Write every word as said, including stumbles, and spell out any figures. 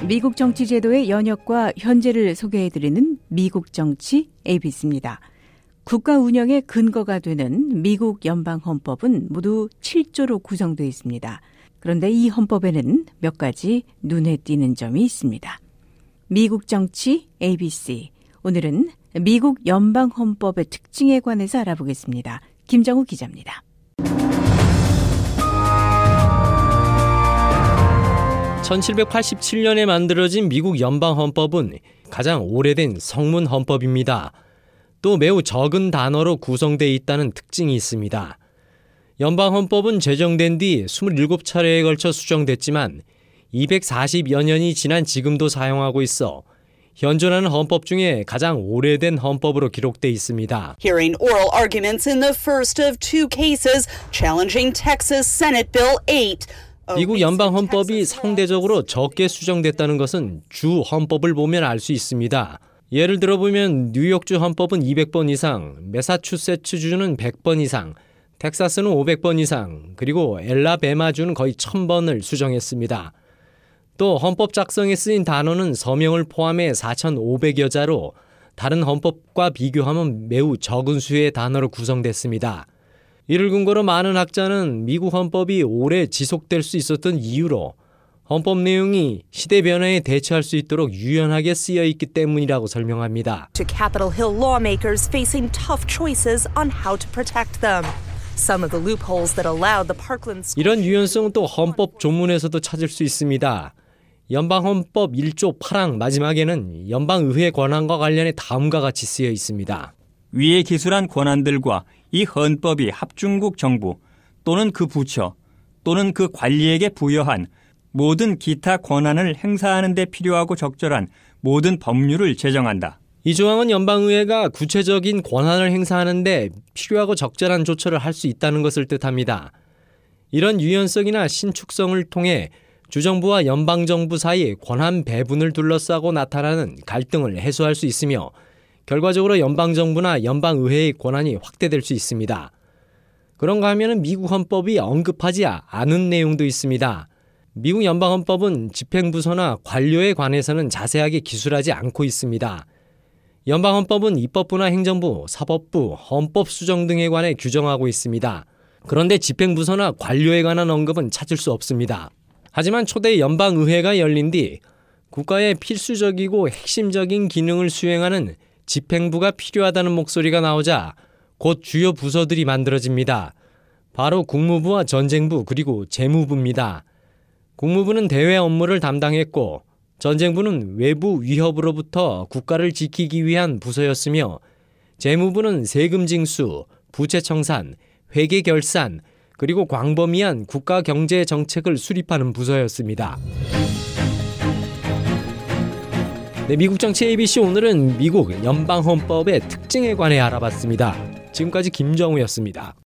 미국 정치 제도의 연역과 현재를 소개해드리는 미국 정치 에이비씨입니다. 국가 운영의 근거가 되는 미국 연방헌법은 모두 칠 조로 구성되어 있습니다. 그런데 이 헌법에는 몇 가지 눈에 띄는 점이 있습니다. 미국 정치 에이비씨, 오늘은 미국 연방헌법의 특징에 관해서 알아보겠습니다. 김정우 기자입니다. 천칠백팔십칠 년에 만들어진 미국 연방헌법은 가장 오래된 성문 헌법입니다. 또 매우 적은 단어로 구성되어 있다는 특징이 있습니다. 연방헌법은 제정된 뒤 이십칠 차례에 걸쳐 수정됐지만 이백사십여 년이 지난 지금도 사용하고 있어 현존하는 헌법 중에 가장 오래된 헌법으로 기록돼 있습니다. Hearing oral arguments in the first of two cases challenging Texas Senate Bill eight. 미국 연방헌법이 상대적으로 적게 수정됐다는 것은 주 헌법을 보면 알 수 있습니다. 예를 들어보면 뉴욕주 헌법은 이백 번 이상, 매사추세츠주는 백 번 이상, 텍사스는 오백 번 이상, 그리고 엘라베마주는 거의 천 번을 수정했습니다. 또 헌법 작성에 쓰인 단어는 서명을 포함해 사천오백여 자로 다른 헌법과 비교하면 매우 적은 수의 단어로 구성됐습니다. 이를 근거로 많은 학자는 미국 헌법이 오래 지속될 수 있었던 이유로 헌법 내용이 시대 변화에 대처할 수 있도록 유연하게 쓰여 있기 때문이라고 설명합니다. To Capitol Hill lawmakers facing tough choices on how to protect them. Some of the loopholes that allowed the Parkland 이런 유연성은 또 헌법 조문에서도 찾을 수 있습니다. 연방헌법 일 조 팔 항 마지막에는 연방의회 권한과 관련해 다음과 같이 쓰여 있습니다. 위에 기술한 권한들과 이 헌법이 합중국 정부 또는 그 부처 또는 그 관리에게 부여한 모든 기타 권한을 행사하는 데 필요하고 적절한 모든 법률을 제정한다. 이 조항은 연방의회가 구체적인 권한을 행사하는 데 필요하고 적절한 조처를 할 수 있다는 것을 뜻합니다. 이런 유연성이나 신축성을 통해 주정부와 연방정부 사이 권한 배분을 둘러싸고 나타나는 갈등을 해소할 수 있으며 결과적으로 연방정부나 연방의회의 권한이 확대될 수 있습니다. 그런가 하면 미국 헌법이 언급하지 않은 내용도 있습니다. 미국 연방헌법은 집행부서나 관료에 관해서는 자세하게 기술하지 않고 있습니다. 연방헌법은 입법부나 행정부, 사법부, 헌법수정 등에 관해 규정하고 있습니다. 그런데 집행부서나 관료에 관한 언급은 찾을 수 없습니다. 하지만 초대 연방의회가 열린 뒤 국가의 필수적이고 핵심적인 기능을 수행하는 집행부가 필요하다는 목소리가 나오자 곧 주요 부서들이 만들어집니다. 바로 국무부와 전쟁부 그리고 재무부입니다. 국무부는 대외 업무를 담당했고 전쟁부는 외부 위협으로부터 국가를 지키기 위한 부서였으며 재무부는 세금 징수, 부채 청산, 회계 결산 그리고 광범위한 국가 경제 정책을 수립하는 부서였습니다. 네, 미국 정치 에이비씨 오늘은 미국 연방헌법의 특징에 관해 알아봤습니다. 지금까지 김정우였습니다.